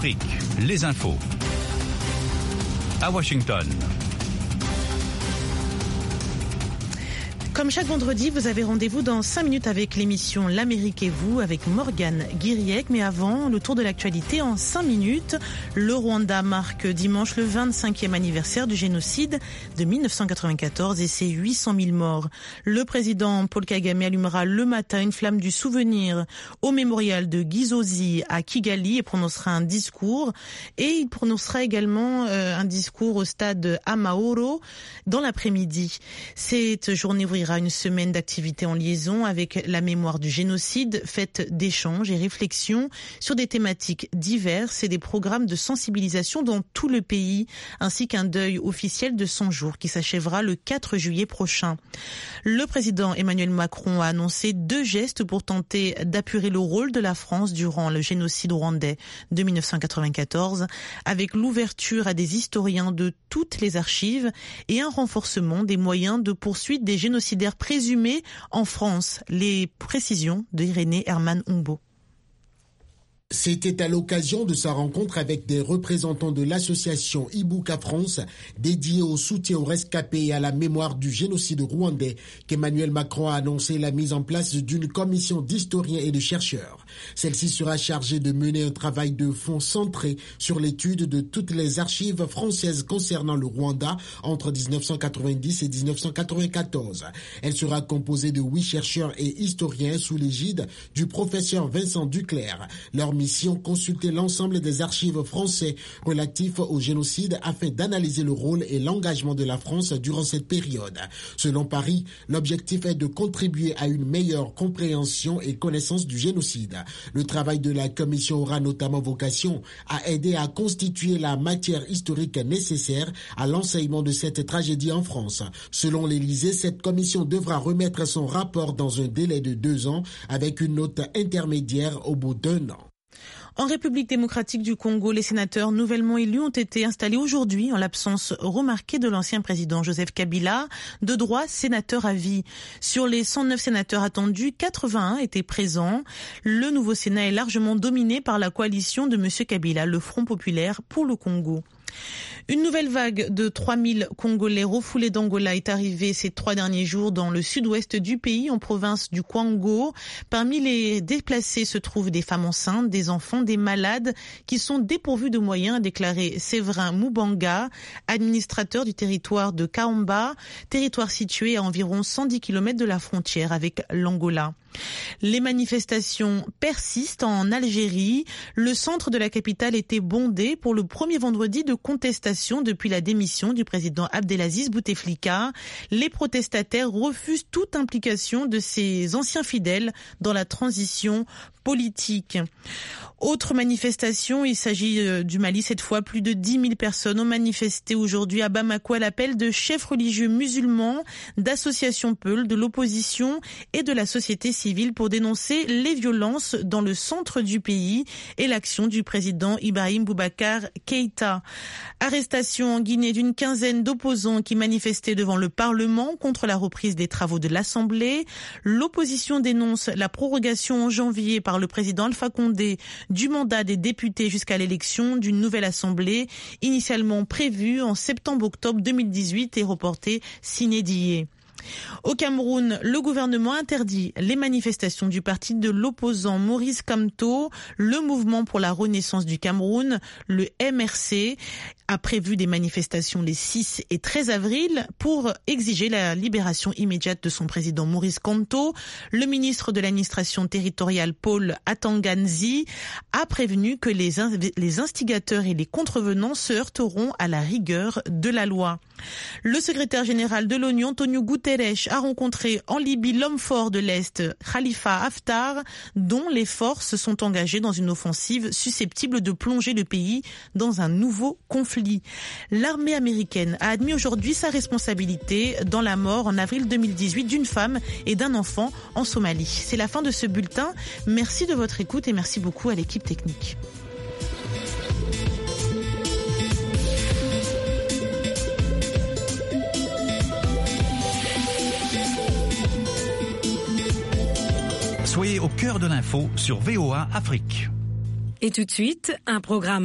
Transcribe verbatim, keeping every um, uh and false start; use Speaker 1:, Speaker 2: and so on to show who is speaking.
Speaker 1: Afrique, les infos. À Washington.
Speaker 2: Comme chaque vendredi, vous avez rendez-vous dans cinq minutes avec l'émission L'Amérique et vous avec Morgane Guiriec. Mais avant, le tour de l'actualité en cinq minutes. Le Rwanda marque dimanche le vingt-cinquième anniversaire du génocide de mille neuf cent quatre-vingt-quatorze et ses huit cent mille morts. Le président Paul Kagame allumera le matin une flamme du souvenir au mémorial de Gisozi à Kigali et prononcera un discours. Et il prononcera également euh, un discours au stade Amahoro dans l'après-midi. Cette journée ouvrira une semaine d'activités en liaison avec la mémoire du génocide, fête d'échanges et réflexions sur des thématiques diverses et des programmes de sensibilisation dans tout le pays, ainsi qu'un deuil officiel de cent jours qui s'achèvera le quatre juillet prochain. Le président Emmanuel Macron a annoncé deux gestes pour tenter d'apurer le rôle de la France durant le génocide rwandais de mille neuf cent quatre-vingt-quatorze, avec l'ouverture à des historiens de toutes les archives et un renforcement des moyens de poursuite des génocidaires présumés en France. Les précisions de Irénée Herman-Humbo.
Speaker 3: C'était à l'occasion de sa rencontre avec des représentants de l'association Ibuka France, dédiée au soutien aux rescapés et à la mémoire du génocide rwandais, qu'Emmanuel Macron a annoncé la mise en place d'une commission d'historiens et de chercheurs. Celle-ci sera chargée de mener un travail de fond centré sur l'étude de toutes les archives françaises concernant le Rwanda entre dix-neuf cent quatre-vingt-dix et dix-neuf cent quatre-vingt-quatorze. Elle sera composée de huit chercheurs et historiens sous l'égide du professeur Vincent Duclerc. Leur mission, consulter l'ensemble des archives français relatifs au génocide afin d'analyser le rôle et l'engagement de la France durant cette période. Selon Paris, l'objectif est de contribuer à une meilleure compréhension et connaissance du génocide. Le travail de la commission aura notamment vocation à aider à constituer la matière historique nécessaire à l'enseignement de cette tragédie en France. Selon l'Élysée, cette commission devra remettre son rapport dans un délai de deux ans avec une note intermédiaire au bout d'un an.
Speaker 2: En République démocratique du Congo, les sénateurs nouvellement élus ont été installés aujourd'hui en l'absence remarquée de l'ancien président Joseph Kabila, de droit sénateur à vie. Sur les cent neuf sénateurs attendus, quatre-vingt-un étaient présents. Le nouveau Sénat est largement dominé par la coalition de M. Kabila, le Front populaire pour le Congo. Une nouvelle vague de trois mille Congolais refoulés d'Angola est arrivée ces trois derniers jours dans le sud-ouest du pays, en province du Kwango. Parmi les déplacés se trouvent des femmes enceintes, des enfants, des malades qui sont dépourvus de moyens, a déclaré Séverin Mubanga, administrateur du territoire de Kaomba, territoire situé à environ cent dix kilomètres de la frontière avec l'Angola. Les manifestations persistent en Algérie. Le centre de la capitale était bondé pour le premier vendredi de contestation depuis la démission du président Abdelaziz Bouteflika. Les protestataires refusent toute implication de ces anciens fidèles dans la transition politique. Autre manifestation, il s'agit du Mali cette fois. Plus de dix mille personnes ont manifesté aujourd'hui à Bamako à l'appel de chefs religieux musulmans, d'associations Peul, de l'opposition et de la société civile pour dénoncer les violences dans le centre du pays et l'action du président Ibrahim Boubacar Keïta. Arrestation en Guinée d'une quinzaine d'opposants qui manifestaient devant le Parlement contre la reprise des travaux de l'Assemblée. L'opposition dénonce la prorogation en janvier par le président Alpha Condé du mandat des députés jusqu'à l'élection d'une nouvelle Assemblée, initialement prévue en septembre-octobre deux mille dix-huit et reportée sine die. Au Cameroun, le gouvernement interdit les manifestations du parti de l'opposant Maurice Kamto. Le mouvement pour la renaissance du Cameroun, le M R C, a prévu des manifestations les six et treize avril pour exiger la libération immédiate de son président Maurice Kamto. Le ministre de l'administration territoriale Paul Atanganzi a prévenu que les, les instigateurs et les contrevenants se heurteront à la rigueur de la loi. Le secrétaire général de l'ONU, Antonio Guterres, a rencontré en Libye l'homme fort de l'Est, Khalifa Haftar, dont les forces sont engagées dans une offensive susceptible de plonger le pays dans un nouveau conflit. L'armée américaine a admis aujourd'hui sa responsabilité dans la mort en avril deux mille dix-huit d'une femme et d'un enfant en Somalie. C'est la fin de ce bulletin. Merci de votre écoute et merci beaucoup à l'équipe technique.
Speaker 1: Soyez au cœur de l'info sur V O A Afrique.
Speaker 4: Et tout de suite, un programme